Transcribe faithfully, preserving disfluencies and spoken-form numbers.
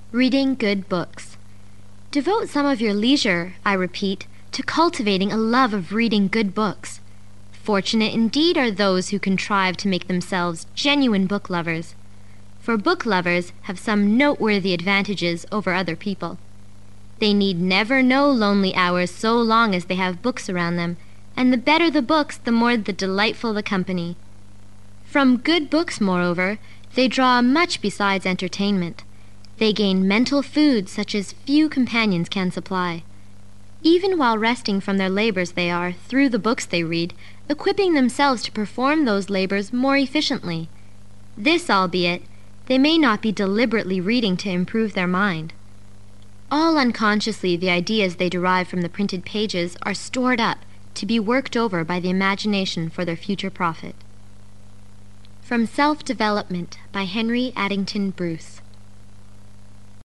Reading good books. Devote some of your leisure, I repeat, to cultivating a love of reading good books. Fortunate indeed are those who contrive to make themselves genuine book lovers, for book lovers have some noteworthy advantages over other people. They need never know lonely hours so long as they have books around them, and the better the books, the more the delightful the company. From good books, moreover, they draw much besides entertainment. They gain mental food such as few companions can supply. Even while resting from their labors they are, through the books they read, equipping themselves to perform those labors more efficiently. This, albeit, they may not be deliberately reading to improve their mind. All unconsciously the ideas they derive from the printed pages are stored up to be worked over by the imagination for their future profit. From Self-Development by Henry Addington Bruce.